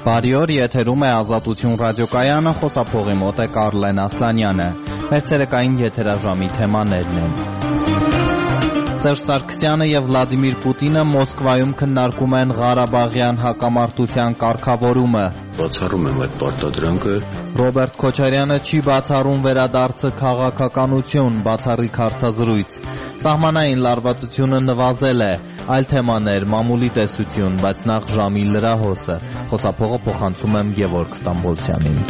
Բարի օր, եթերում է Ազատություն ռադիոկայանը, խոսափողի մոտ է Կարլեն Ասլանյանը։ Մեր ցերեկային եթերաժամի թեմաներն են։ Սերժ Սարգսյանը եւ Վլադիմիր Պուտինը Մոսկվայում քննարկում են Ղարաբաղյան հակամարտության կարգավորումը։ Բացառում եմ այդ պարտադրանքը։ Ռոբերտ Քոչարյանը չի բացառում վերադարձը քաղաքականություն, բացառիկ հարցազրույց։ Սահմանային լարվածությունը նվազել է, այլ թեմաներ, մամուլի տեսություն, բայց նախ ժամի լրահոսը։ Խոսափողը փոխանցում եմ Գևորգ Ստամբոլցյանին։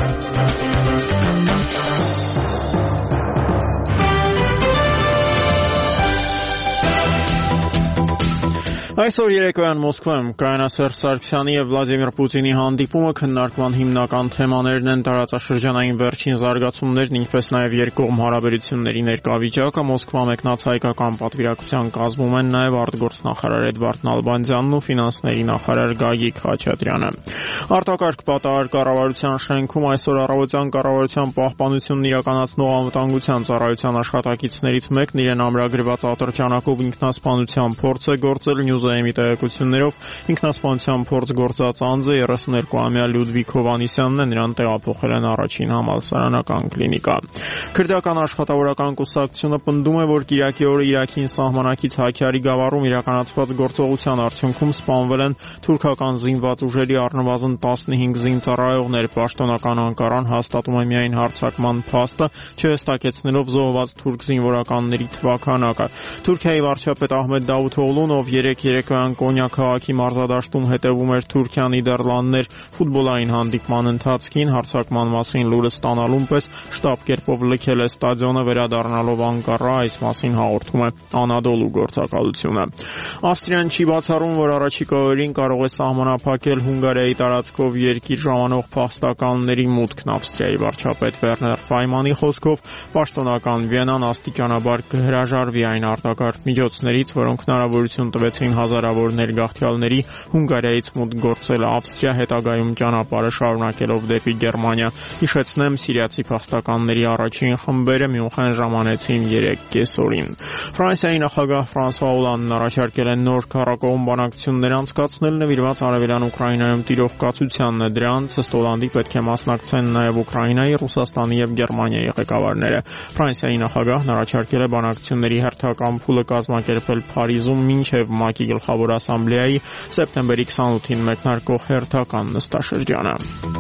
Այսօր երեկոյան Մոսկվայում կայանա Սերժ Սարգսյանի եւ Վլադիմիր Պուտինի հանդիպումը քննարկման հիմնական թեմաներն են տարածաշրջանային վերջին զարգացումներն, ինչպես նաեւ երկկողմ հարաբերությունների ներկայավիճակը։ Մոսկվա մեկնած հայկական պատվիրակության կազմում են նաեւ արտգործնախարար Էդվարդ Նալբանդյանն ու ֆինանսների նախարար Գագիկ Խաչատրյանը։ Արտակարգ պատահար կառավարության շենքում այսօր առավոտյան կառավարության պահպանությունն իրականացնող անվտանգության ծառայության աշխատակիցներից մեկն իրեն ամրագրված ատրճանակով ինքնասպանության փորձ է գործել։ Նյուզայեմի տեղեկություններով ինքնասպանության փորձ գործած անձը 32-ամյա Լյուդվիգ Հովանիսյանն է, նրան տեղափոխել են առաջին համալսարանական կլինիկա։ Քրդական աշխատավորական կուսակցությունը պնդում է, որ Կիրակի օրը Իրաքին սահմանակից Հաքյարի գավառում իրականացված գործողության արդյունքում սպանվել են թուրքական զինված ուժերի առնվազն 15 զինծառայողներ։ Պաշտոնական Անկարան հաստատում է միայն հարձակման փաստը, չհստակեցնելով զոհված թուրք զինվորականների թվաքանակը։ Թուրքիայի վարչապետ Ահմեդ Դավութօղլուն, ով երեկոյան Կոնյա քաղաքի մարզադաշտում հետևում էր Թուրքիա-Նիդերլանդներ ֆուտբոլային հանդիպման ընթացքին, հարձակման մասին լուրը ստանալուն պես շտապ կերպով լքել է ստադիոնը, վերադառնալով Անկարա, այս մասին հաղորդում է Անադոլու գործակալությունը։ Ավստրիան չի բացառում, որ առաջիկա օրերին կարող է սահմանափակել Հունգարիայի տարածքով երկիր ժամանող փախստականների մուտքն։ Ավստրիայի վարչապետ Վերներ Ֆայմանի խոսքով պաշտոնական Վիենան աստիճանաբար կհրաժարվի այն արտակարգ միջոցներից, որոնք հնարավորություն տվեցին հազարավոր ներգաղթյալների Հունգարիայից մուտք գործել Ավստրիա, հետագայում ճանապարհը շարունակելով դեպի Գերմանիա։ Հիշեցնեմ, սիրիացի փախստականների առաջին խմբերը Մյունխեն ժամանեցին 3 կեսօրին։ Ֆրանսիայի նախագահ Ֆրանսուଆ Օլանդն առաջարկել է նոր քառակողմ բանակցություններ անցկացնել նվիրված Արևելյան Ուկրաինայում տիրող կացությանն։ Դրանց ըստ Օլանդի պետք է մասնակցեն նաև Ուկրաինայի, Ռուսաստանի եւ Գերմանիայի ղեկավարները։ Ֆրանսիայի նախագահն առաջարկել է բանակցությունների հերթական փուլը կազմակերպել Փարիզում մինչև ՄԱԿ-ի գլխավոր ասամբլեայի սեպտեմբերի 28-ին մեկնարկող հերթական նստաշրջանը։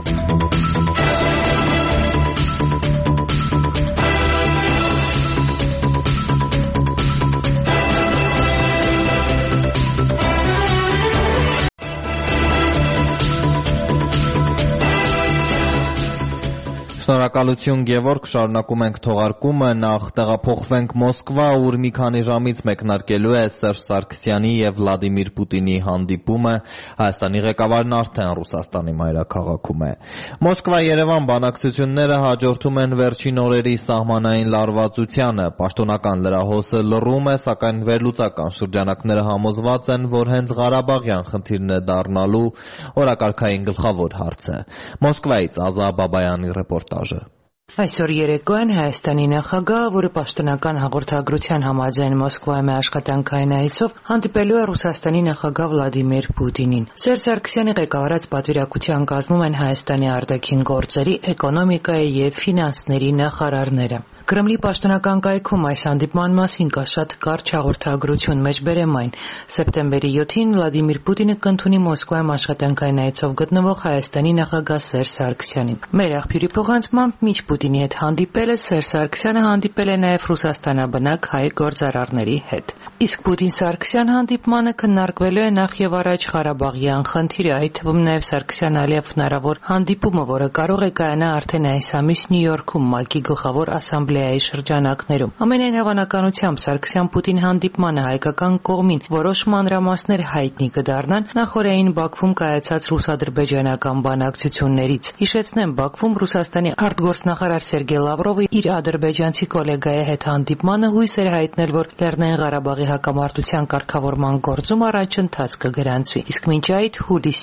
Շնորհակալություն Գևորգ, շարունակում ենք թողարկումը, նախ տեղափոխվենք Մոսկվա, ուր մի քանի ժամից մեկնարկելու է Սերժ Սարգսյանի եւ Վլադիմիր Պուտինի հանդիպումը, Հայաստանի ղեկավարն արդեն Ռուսաստանի մայրաքաղաքում է։ Մոսկվա-Երևան բանակցությունները հաջորդում են վերջին օրերի սահմանային լարվածությանը, պաշտոնական լրահոսը լռում է, սակայն վերլուծական շրջանակները համոզված են, որ հենց Ղարաբաղյան խնդիրն է դառնալու օրակարգային գլխավոր հարցը։ Մոսկվայից Ազա Բաբայանի ռեպորտաժը։ Այսօր երեկոյան Հայաստանի նախագահը, որը պաշտոնական հաղորդագրության համաձայն Մոսկվայում է աշխատանքային այցով, հանդիպելու է Ռուսաստանի նախագահ Վլադիմիր Պուտինին։ Սերժ Սարգսյանի ղեկավարած պատվիրակության կազմում են Հայաստանի արտաքին գործերի, էկոնոմիկայի եւ ֆինանսների նախարարները։ Կրեմլի պաշտոնական կայքում այս հանդիպման մասին կա շատ կարճ հաղորդագրություն, մեջբերեմ այն։ Սեպտեմբերի 7-ին Վլադիմիր Պուտինը կընդունի Մոսկվայում աշխատանքային այցով գտնվող Հայաստանի նախագահ Սերժ Սարգսյանին։ Մեր աղբյուրի փոխանցմամբ մինչ Պուտինի հետ հանդիպել է, Սերժ Սարգսյանը հանդիպել է նաև ռուսաստանաբնակ հայ գործարարների հետ։ Իսկ Պուտին-Սարգսյան հանդիպմանը քննարկվելու է նախ եւ առաջ Ղարաբաղյան խնդիրը, այդ թվում նաև Սարգսյան-Ալիև հնարավոր հանդիպումը, որը կարող է կայանա արդեն այս ամիս Նյու Յորքում ՄԱԿ-ի գլխավոր ասամբլեայի շրջանակներում։ Ամենայն հավանականությամբ Սարգսյան-Պուտին հանդիպմանը հայկական կողմին որոշ մանրամասներ հայտնի կդառնան նախօրեին Բաքվում կայացած ռուս-ադրբեջանական բանակցություններից։ Հիշեցնեմ, Բաքվում Ռուսաստանի արտգործնախարար Սերգեյ Լավրովը իր ադրբեջանցի գոլեգայի հետ հանդիպմանը հույս էր հայտնել, որ Լեռնային Ղարաբաղի հակամարտության կարգավորման գործում առաջընթաց կգրանցվի։ Իսկ մինչ այդ հուլիսին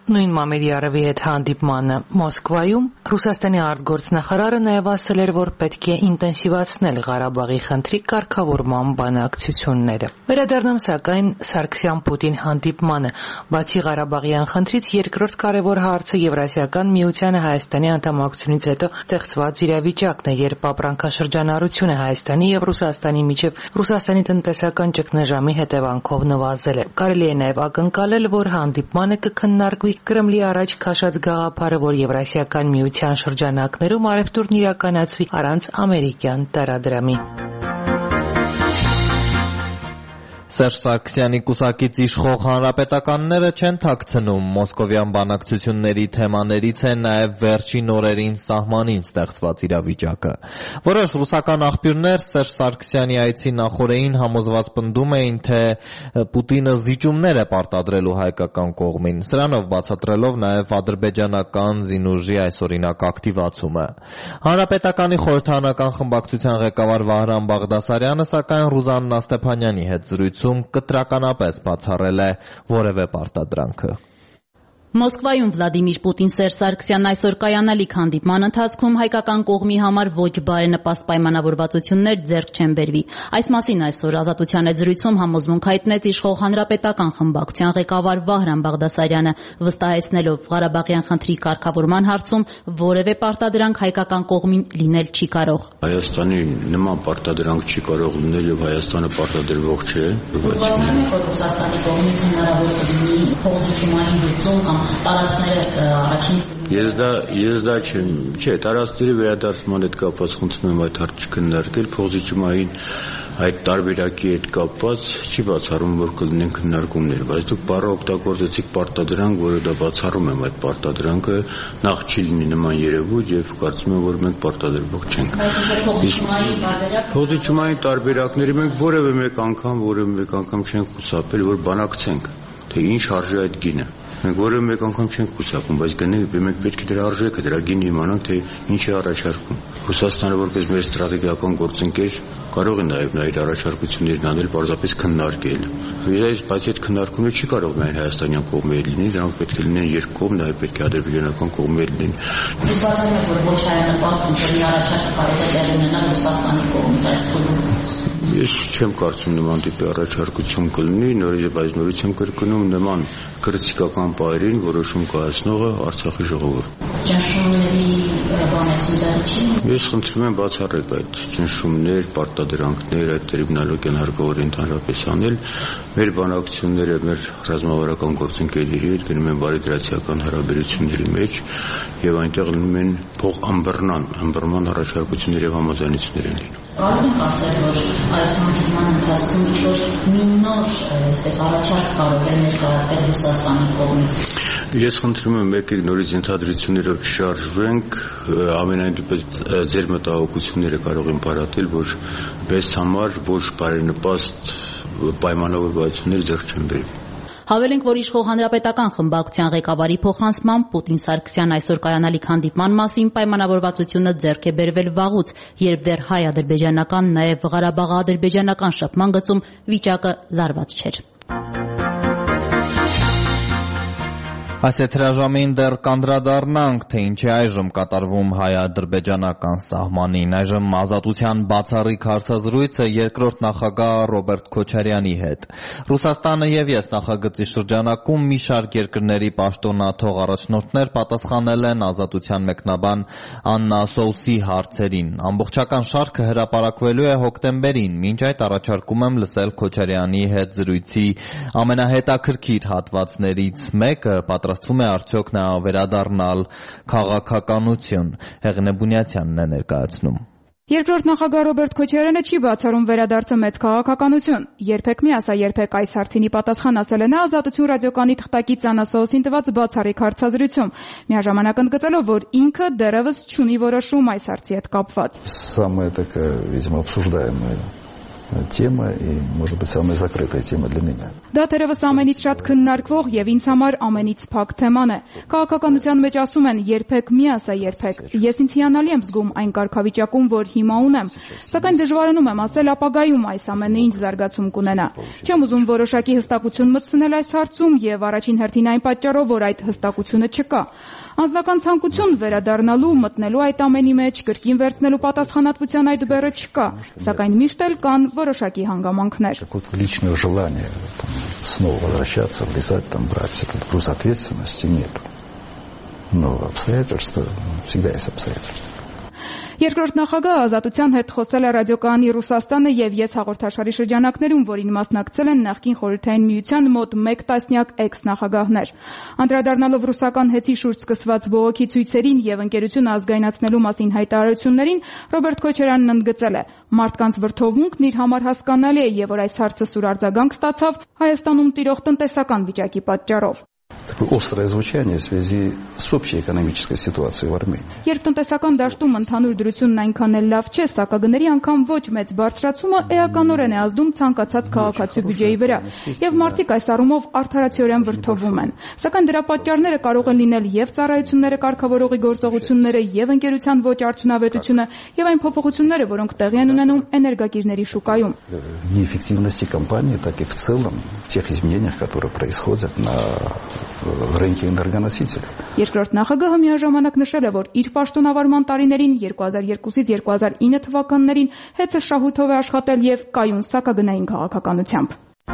նույն Մամեդիարովի հետ հանդիպմանը Մոսկվայում Ռուսաստանի արտգործնախարարը նաև ասել էր, որ պետք է ինտենսիվացնել Ղարաբաղի խնդրի կարգավորման բանակցությունները։ Վերադառնամ սակայն Սարգսյան-Պուտին հանդիպմանը, բացի Ղարաբաղյան խնդրից երկրորդ կարևոր հարցը Եվրասիական միությանը Հայաստանի անդամակցությունից հետո ստեղծված իրավիճակն է, երբ ապրանքաշրջանառությունը Հայաստանի եւ Ռուսաստանի միջև Ռուսաստանի տնտեսական ճգնաժամի հետևանքով նվազել է։ Կարելի է նաև ակնկալել, որ հանդիպմանը կքննարկվի Կրեմլի առաջ քաշած գաղափարը, որ Եվրասիական միության շրջանակներում առևտուրն իրականացվի առանց ամերիկյան տարադրամի։ Սերժ Սարգսյանի կուսակից իշխող հանրապետականները չեն թաքցնում մոսկովյան բանակցությունների թեմաներից է նաև վերջին օրերին սահմանին ստեղծված իրավիճակը։ Որոշ ռուսական աղբյուրներ Սերժ Սարգսյանի այցի նախօրեին համոզված պնդում էին, թե Պուտինը զիջումներ է պարտադրելու հայկական կողմին, սրանով բացատրելով նաև ադրբեջանական զինուժի այսօրինակ ակտիվացումը։ Հանրապետականի խորհրդարանական խմբակցության ղեկավար Վահրամ Բաղդասարյանը սակայն Ռուզաննա Ստեփանյանի հետ զրույցում կտրականապես բացառել է որևէ պարտադրանքը։ Մոսկվայում Վլադիմիր Պուտին Սերժ Սարգսյանն այսօր կայանալիք հանդիպման ընթացքում հայկական կողմի համար ոչ բարենպաստ պայմանավորվածություններ ձեռք չեն բերվի։ Այս մասին այսօր Ազատության հետ զրույցում համոզմունք հայտնեց իշխող հանրապետական խմբակցության ղեկավար Վահրամ Բաղդասարյանը, վստահեցնելով Ղարաբաղյան խնդրի կարգավորման հարցում որևէ պարտադրանք հայկական կողմին լինել չի կարող։ Հայաստանի նման պարտադրանք չի կարող լինել եւ Հայաստանը պարտադրվող չէ։ Ռուսաստանի կողմից հնարավոր լինի փոխզիջումային լուծում կամ տարածքները առաջին Ես դա չեմ, չէ, տարածքների վերադարձման հետ կապված խնդրում եմ այդ հարցը քննարկել, փոխզիջումային այդ տարբերակի հետ կապված չի բացառում, որ կլինեն քննարկումներ, բայց դուք բառը օգտագործեցիք պարտադրանք, որը դա բացառում եմ այդ պարտադրանքը, նախ չի լինի նման երևույթ եւ կարծում եմ, որ մենք պարտադրվող չենք։ Փոխզիջումային տարբերակների մենք որևէ մեկ անգամ չենք խուսափել, որ բանակցենք, թե ինչ արժե այդ գինը։ Մենք որևէ մեկ անգամ չենք խուսափում, բայց մենք պետք է դրա արժեքը, դրա գինը իմանանք, թե ինչ է առաջարկում։ Ռուսաստանը որպես մեր ստրատեգիական գործընկեր կարող է նաև իր առաջարկություններն անել, պարզապես քննարկել։ Բայց այդ քննարկումը չի կարող միայն հայաստանյան կողմի հետ լինել, դրանք պետք է լինեն երկկողմ, նաև պետք է ադրբեջանական կողմի հետ լինեն։ Դուք բացառում եք, որ ոչ հայանպաստ ընտրի առաջարկը կարող է տեղի ունենալ Ռուսաստանի կողմից այս փուլում։ Ես չեմ կարծում նման տիպի առաջարկություն կլինի, նորից եմ կրկնում նման քրտիկական պայրին որոշում կայացնողը Արցախի ժողովուրդը։ Ճնշումների բանեցումները չի։ Ես խնդրում եմ բացառեք այդ ճնշումներ, պարտադրանքներ, այդ տերմինոլոգիան հարկավոր ընդհանրապես անել։ Մեր բանակցությունները մեր ռազմավարական գործընկերների հետ գնում են բարեդրացիական հարաբերությունների մեջ եւ այնտեղ լինում են ըմբռնման առաջարկություններ եւ համաձայնություններ են լինում։ Կարող եք ասել, որ այս հանդիպման ընթացքում ինչ-որ մի նոր առաջարկ կարող է ներկայացվել Ռուսաստանի կողմից։ Ես խնդրում եմ եկեք նորից ենթադրություններով չշարժվենք, ամենայն դեպս ձեր մտահոգությունները կարող են բարատել, որ մեզ համար ոչ բարենպաստ պայմանավորվածություններ ձեռք չեն բերվի։ Հավելենք, որ իշխող հանրապետական խմբակցության ղեկավարի փոխանցմամբ Պուտին-Սարգսյան այսօր կայանալիք հանդիպման մասին պայմանավորվածությունը ձեռք է բերվել վաղուց, երբ դեռ հայ-ադրբեջանական, նաև Ղարաբաղ-ադրբեջանական շփման գծում վիճակը լարված չէր։ Այս եթերաժամին դեռ կանդրադառնանք, թե ինչ է այժմ կատարվում հայ-ադրբեջանական սահմանին։ Այժմ Ազատության բացառիկ հարցազրույցը երկրորդ նախագահ Ռոբերտ Քոչարյանի հետ։ Ռուսաստանը եւ ես նախագծի շրջանակում մի շարք երկրների պաշտոնաթող առաջնորդներ պատասխանել են Ազատության մեկնաբան Աննա Սոուսի հարցերին։ Ամբողջական շարքը հրապարակվելու է հոկտեմբերին, մինչ այդ առաջարկում եմ լսել Քոչարյանի հետ զրույցի ամենահետաքրքիր հատվածներից մեկը պատրաստվում է արդյոք նա վերադառնալ քաղաքականություն։ Հեղինե Բունյացյանն է ներկայացնում։ Երկրորդ նախագահ Ռոբերտ Քոչարյանը չի բացառում վերադարձը մեծ քաղաքականություն։ Երբեք մի ասա, երբեք այս հարցինի պատասխան ասել է նա Ազատություն ռադիոկայանի թղթակից Աննա Սոուսին տված բացառիկ հարցազրույցում, միաժամանակ ընդգծելով, որ ինքը դեռևս չունի որոշում այս հարցի հետ կապված։ Самое такое, видимо, обсуждаемое тема и, может быть, самая закрытая тема для меня. Դա թերևս ամենից շատ քննարկվող եւ ինձ համար ամենից փակ թեման է։ Քաղաքականության մեջ ասում են երբեք մի ասա երբեք։ Ես ինձ հիանալի եմ զգում այն կարգավիճակում, որ հիմա ունեմ, սակայն դժվարանում եմ ասել ապագայում այս ամենը ինչ զարգացում կունենա։ Չեմ ուզում որոշակի հստակություն մտցնել այս հարցում եւ առաջին հերթին այն պատճառով, որ այդ հստակությունը չկա։ Անձնական ցանկություն վերադառնալու, մտնելու այդ ամենի մեջ, կրկին վերցնելու պատասխանատվության այդ բեռը չկա, сакայն միշտ էլ կան որոշակի հանգամանքներ։ Личного желания снова возвращаться, влезать, брать этот груз ответственности нет. Но обстоятельства, всегда есть обстоятельства. Երկրորդ նախագահ Ազատության հետ խոսել է ռադիոկայանի Ռուսաստանը եւ ես հաղորդաշարի շրջանակներում, որին մասնակցել են նախկին խորհրդային միության մոտ 1 տասնյակ էքս-նախագահներ։ Անդրադառնալով ռուսական հեծի շուրջ սկսված բողոքի ցույցերին եւ ընկերությունը ազգայնացնելու մասին հայտարարություններին, Ռոբերտ Քոչարյանն ընդգծել է. մարդկանց վրթովմունքն իր համար հասկանալի է եւ որ այս հարցը սուր արձագանք ստացավ Հայաստանում տիրող տնտեսական վիճակի պատճառով։ Такое острое звучание в связи с общей экономической ситуацией в Армении. Երբ տնտեսական դաշտում ընդհանուր դրությունն այնքան էլ լավ չէ, սակագների անգամ ոչ մեծ բարձրացումը էականորեն է ազդում ցանկացած քաղաքացու բյուջեի վրա, եւ մարդիկ այս առումով արդարացիորեն վրթովում են։ Սակայն դրա պատճառները կարող են լինել եւ ծառայությունները կարգավորողի գործողությունները, եւ ընկերության ոչ արդյունավետությունը, եւ այն փոփոխությունները, որոնք տեղի են ունենում էներգակիրների շուկայում։ Неэффективности компании, так и в целом тех изменениях, которые происходят на рынке энергоносителей. Երկրորդ նախագահը միաժամանակ նշել է, որ իր պաշտոնավարման տարիներին 2002-ից 2009 թվականներին հեծը շահութով է աշխատել եւ կայուն սակագնային քաղաքականությամբ։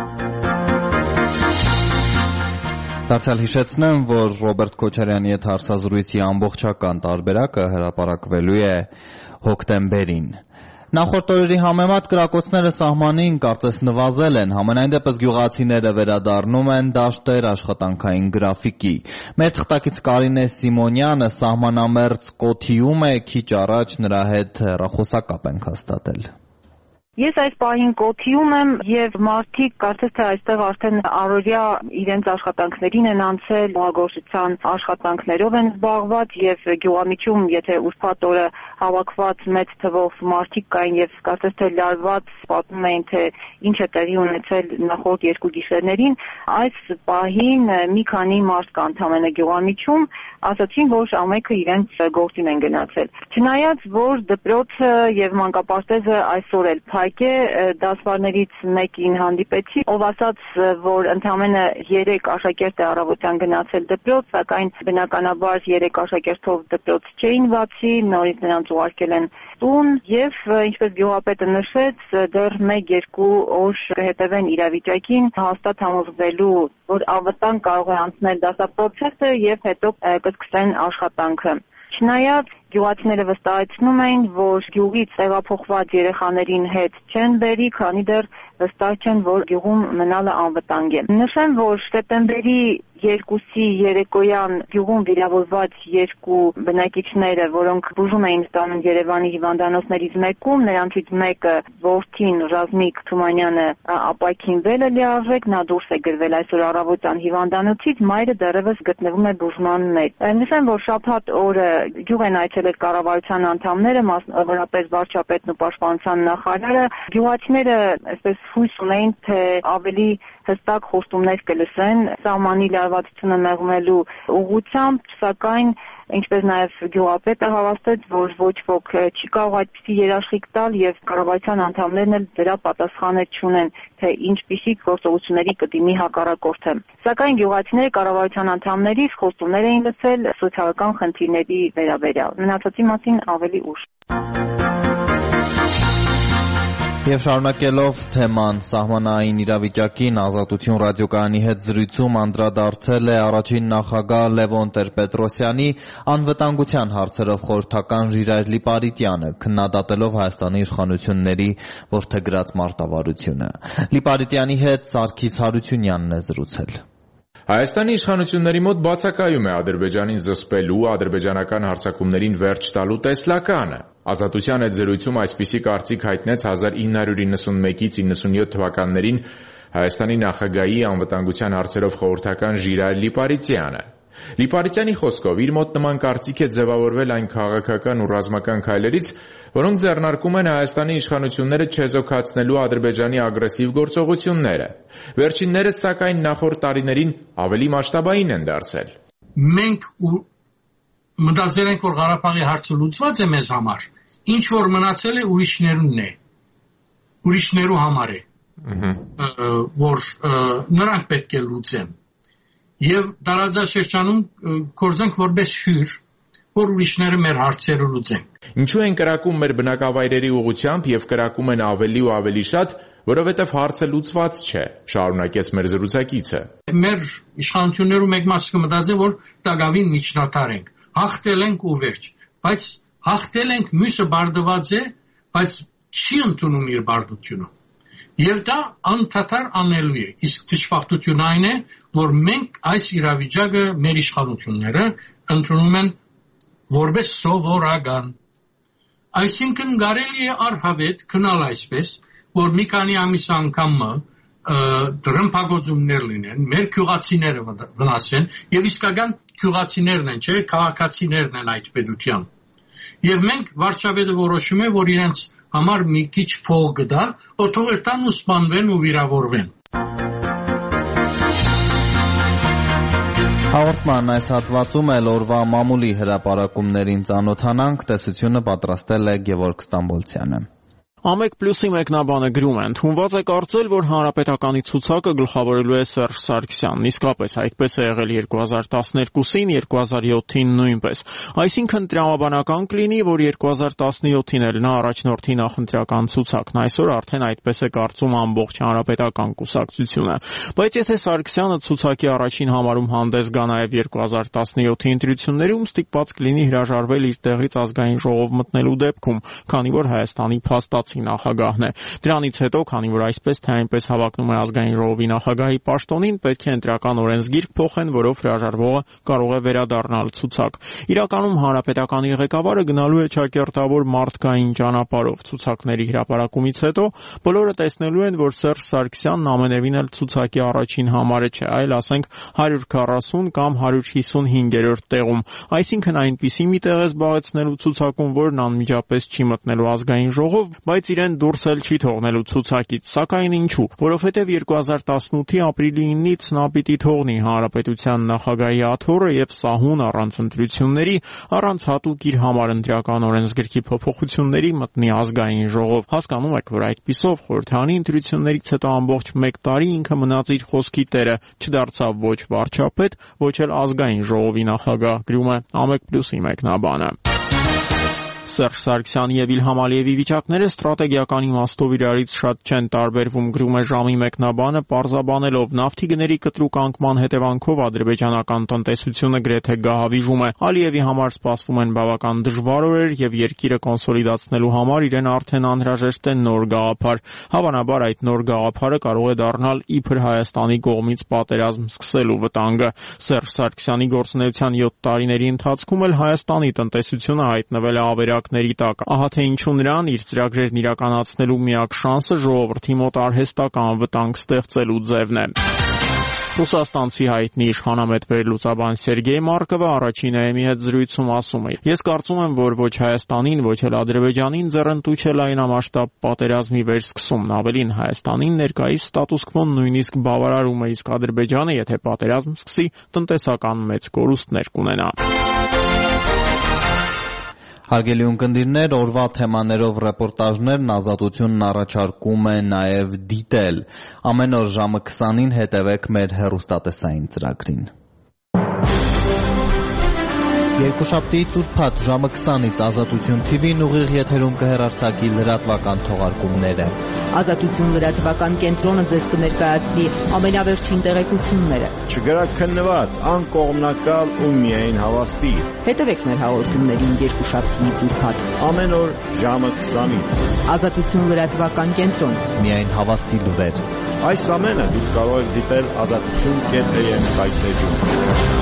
Դարձյալ հիշեցնեմ, որ Ռոբերտ Քոչարյանի հետ հարցազրույցի ամբողջական տարբերակը հրապարակվելու է հոկտեմբերին։ Նախորդ օրերի համեմատ կրակոցները սահմանին կարծես նվազել են, համենայն դեպս գյուղացիները վերադառնում են դաշտեր աշխատանքային գրաֆիկի։ Մեր թղթակից Կարինե Սիմոնյանը սահմանամերձ Կոթիում է, քիչ առաջ նրա հետ հեռախոսակապ ենք հաստատել։ Ես այս պահին Կոթիում եմ եւ մարդիկ կարծես թե այստեղ արդեն առօրյա իրենց աշխատանքներին են անցել, հողագործության աշխատանքներով են զբաղված եւ գյուղամիջում, եթե ուրբաթ օրը հավաքված մեծ թվով մարդիկ կային եւ կարծես թե լարված պատմում էին, թե ինչ է տեղի ունեցել նախորդ երկու գիշերներին, այս պահին մի քանի մարդ կա ընդամենը գյուղամիջում, ասացին, որ ամենքը իրենց գործին են գնացել։ Չնայած որ դպրոցը եւ մանկապարտեզը այսօր էլ է դասվարներից մեկին հանդիպեցի, ով ասաց, որ ընդամենը 3 աշակերտ է առավոտյան գնացել դպրոց, սակայն բնականաբար 3 աշակերտով դպրոց չէին բացի, նորից նրանց ուղարկել են տուն եւ ինչպես գյուղապետը նշեց, դեռ 1-2 օր կհետևեն իրավիճակին, հաստատ համոզվելու, որ անվտանգ կարող է անցնել դասապրոցեսը եւ հետո կսկսեն աշխատանքը։ Չնայած գյուղացիները վստահեցնում էին, որ գյուղից տեղափոխված երեխաներին հետ չեն բերի, քանի դեռ վստահ չեն, որ գյուղում մնալը անվտանգ է։ Նշեմ, որ սեպտեմբերի 2-ի երեկոյան գյուղում վիրավորված 2 բնակիչները, որոնք բուժում էին ստանում Երևանի հիվանդանոցներից մեկում, նրանցից մեկը որդին Ռազմիկ Թումանյանը ապաքինվել է լիարժեք, նա դուրս է գրվել այսօր առավոտյան հիվանդանոցից, մայրը դեռևս գտնվում է բուժման մեջ։ Նշեմ, որ շաբաթ օրը գյուղ են այցելել կառավարության անդամները, մասնավորապես վարչապետն ու պաշտպանության նախարարը, գյուղացիները այսպես հույս ունեին, թե ավելի հստակ խոստումներ կլսեն սահմանի լարվածությունը մեղմելու ուղղությամբ, սակայն ինչպես նաև գյուղապետը հավաստեց, որ ոչ ոք չի կարող այդպիսի երաշխիք տալ եւ կառավարության անդամներն էլ դրա պատասխանը չունեն, թե ինչպիսի գործողությունների կդիմի հակառակորդը։ Սակայն գյուղացիները կառավարության անդամներից խոստումներ էին լսել սոցիալական խնդիրների վերաբերյալ։ Մնացածի մասին ավելի ուշ։ Եվ շարունակելով թեման սահմանային իրավիճակին, Ազատություն ռադիոկայանի հետ զրույցում անդրադարձել է առաջին նախագահ Լևոն Տեր-Պետրոսյանի անվտանգության հարցերով խորհրդական Ժիրայր Լիպարիտյանը, քննադատելով Հայաստանի իշխանությունների որդեգրած մարտավարությունը։ Լիպարիտյանի հետ Սարգիս Հարությունյանն է զրուցել։ Հայաստանի իշխանությունների մոտ բացակայում է Ադրբեջանին զսպելու, ադրբեջանական հարձակումներին վերջ տալու տեսլականը։ Ազատության հետ զրույցում այսպիսի կարծիք հայտնեց 1991-ից 97 թվականներին Հայաստանի նախագահի անվտանգության հարցերով խորհրդական Ժիրայր Լիպարիտյանը։ Լիպարիցյանի խոսքով իր մոտ նման կարծիք է ձևավորվել այն քաղաքական ու ռազմական քայլերից, որոնք ձեռնարկում են Հայաստանի իշխանությունները չեզոքացնելու Ադրբեջանի ագրեսիվ գործողությունները։ Վերջիններս, սակայն, նախորդ տարիներին ավելի մասշտաբային են դարձել։ Մենք մտածել ենք, որ Ղարաբաղի հարցը լուծված է մեզ համար, ինչ որ մնացել է ուրիշներու համար է, որ նրանք պետք է լուծեն։ Եվ տարածաշրջանում կորզենք որպես հյուր, որ ուրիշները մեր հարցերը լուծեն։ Ինչու են կրակում մեր բնակավայրերի ուղղությամբ եւ կրակում են ավելի ու ավելի շատ, որովհետեւ հարցը լուծված չէ, շարունակեց մեր զրուցակիցը։ Մեր իշխանություններու մեկ մասը կմտածեն, որ տակավին միջնատար ենք, հաղթել ենք ու վերջ, բայց հաղթել ենք, մյուսը բարդված է, բայց չի ընդունում իր բարդությունը։ Եվ դա անդադար անելու է, իսկ դժբախտությունը այն է, որ մենք այս իրավիճակը մեր իշխանությունները ընդունում են որպես սովորական։ Այսինքն կարելի է առհավետ քնալ այսպես, որ մի քանի ամիս անգամը դրամփագործումներ լինեն, մեր քյուղացիները վնասեն, եւ իսկական քյուղացիներն են, չէ, քաղաքացիներն են այդ պետության։ Եվ մենք վարչապետը որոշում է, որ իրենց համար մի քիչ փող գտա, օթողեր տան ու սպանվեն ու վիրավորվեն։ Հաղորդման այս հատվածում էլ օրվա մամուլի հրապարակումներին ծանոթանանք, տեսությունը պատրաստել է Գևորգ Ստամբոլցյանը։ Ամեկ+-ի մեկնաբանը գրում է. ընդունված է կարծել, որ հանրապետականի ցուցակը գլխավորելու է Սերժ Սարգսյանն, իսկապես այդպես է եղել 2012-ին, 2007-ին նույնպես։ Այսինքն տրամաբանական կլինի, որ 2017-ին էլ նա առաջնորդի նախընտրական ցուցակն, այսօր արդեն այդպես է կարծում ամբողջ հանրապետական կուսակցությունը։ Բայց եթե Սարգսյանը ցուցակի առաջին համարում հանդես գա նաև 2017-ի ընտրություններում, ստիպված կլինի հրաժարվել իր տեղից ազգային ժողով մտնելու դեպքում, քանի որ Հայաստանի փաստացի նախագահն է։ Դրանից հետո, քանի որ այսպես թե այնպես հավակնում է ազգային ժողովի նախագահի պաշտոնին, պետք է ընտրական օրենսգիրք փոխեն, որով հրաժարվողը կարող է վերադառնալ ցուցակ։ Իրականում հանրապետականի ղեկավարը գնալու է ճակերտավոր մարդկային ճանապարհով։ Ցուցակների հրապարակումից հետո բոլորը տեսնելու են, որ Սերժ Սարգսյանն ամենևին էլ ցուցակի առաջին համարը չէ, այլ ասենք 140 կամ 155-րդ տեղում։ Այսինքն այնպիսի մի տեղ է զբաղեցնելու ցուցակում, որն անմիջապես չի մտնելու ազգային ժողով, բայց իրեն դուրս էլ չի թողնելու ցուցակից, սակայն ինչու, որովհետև 2018-ի ապրիլի 9-ից նա պիտի թողնի հանրապետության նախագահի աթոռը եւ սահուն առանց ընտրությունների, առանց հատուկ իր համար ընտրական օրենսգրքի փոփոխությունների մտնի ազգային ժողով։ Հասկանում եք, որ այդպիսով խորհրդանի ընտրություններից հետո ամբողջ 1 տարի ինքը մնաց իր խոսքի տերը, չդարձավ ոչ վարչապետ, ոչ էլ ազգային ժողովի նախագահ, գրում է Ամեկ+-ի մեկնաբանը։ Սերժ Սարգսյանի եւ Իլհամ Ալիևի վիճակները ստրատեգիական իմաստով իրարից շատ չեն տարբերվում, գրում է Ժամի մեկնաբանը, պարզաբանելով նավթի գների կտրուկ անկման հետևանքով ադրբեջանական տնտեսությունը գրեթե գահավիժում է։ Ալիևի համար սպասվում են բավական դժվար օրեր եւ երկիրը կոնսոլիդացնելու համար իրեն արդեն անհրաժեշտ է նոր գաղափար։ Հավանաբար այդ նոր գաղափարը կարող է դառնալ իբր Հայաստանի կողմից պատերազմ սկսելու վտանգը։ Սերժ Սարգսյանի գործունեության 7 տարիների ընթացքում էլ Հայաստանի տնտեսությունը հայտնվել է ավերակ տակ։ Ահա թե ինչու նրան իր ծրագրերն իրականացնելու միակ շանսը ժողովրդի մոտ արհեստական վտանգ ստեղծելու ձևն է։ Ռուսաստանցի հայտնի իշխանամետ վերլուծաբան Սերգեյ Մարկովը առաջին AM-ի հետ զրույցում ասում է. Ես կարծում եմ, որ ոչ Հայաստանին, ոչ էլ Ադրբեջանին ձեռնտու չէ լայնամասշտաբ պատերազմի վերսկսումն, ավելին Հայաստանին ներկայիս ստատուս քվոն նույնիսկ բավարարում է, իսկ Ադրբեջանը, եթե պատերազմ սկսի, տնտեսական մեծ կորուստներ կունենա։ Հարգելի ունկնդիրներ, օրվա թեմաներով ռեպորտաժներն Ազատությունն առաջարկում է նաև դիտել։ Ամեն օր ժամը 20-ին հետևեք մեր հեռուստատեսային ծրագրին։ Երկուշաբթիից ուրբաթ ժամը 20-ից Ազատություն TV-ն ուղիղ եթերում կհեռարձակի լրատվական թողարկումները։ Ազատություն լրատվական կենտրոնը ձեզ կներկայացնի ամենավերջին տեղեկությունները։ Չգրակ քննված, անկողմնակալ ու միայն հավաստի։ Հետևեք մեր հաղորդումներին երկուշաբթիից ուրբաթ ամեն օր ժամը 20-ից։ Ազատություն լրատվական կենտրոն։ Միայն հավաստի լուրեր։ Այս ամենը դուք կարող եք դիտել azatutun.am վայրէջում։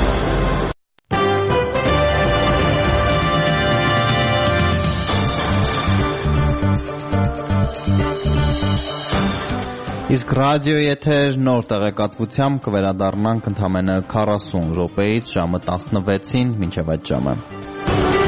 Իսկ Ռադիո եթեր նոր տեղեկատվությամբ կվերադառնանք ընդամենը 40 րոպեից ժամը 16-ին մինչև այդ ժամը։